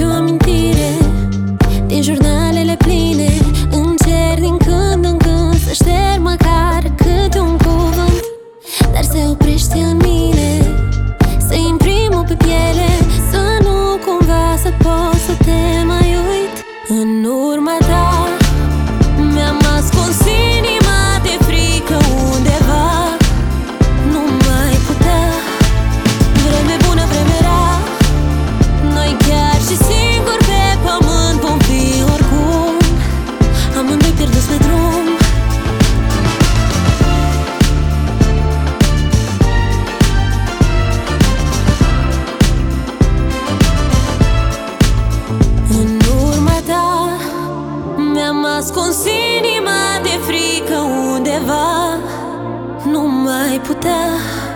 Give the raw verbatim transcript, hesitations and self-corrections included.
o amintire din jurnalele pline. Încerc din când în când să șterg măcar câte un cuvânt, dar se oprește în mine, să imprim pe piele, să nu cumva să pot să te mai uit. În urma ta mi-am ascuns inima de frică undeva. Nu mai putea. Vreme bună, vreme rea, noi chiar și singuri pe pământ vom fi oricum, amândoi pierduți pe drum. În urma ta mi-am ascuns inima de frică undeva. Nu mai putea.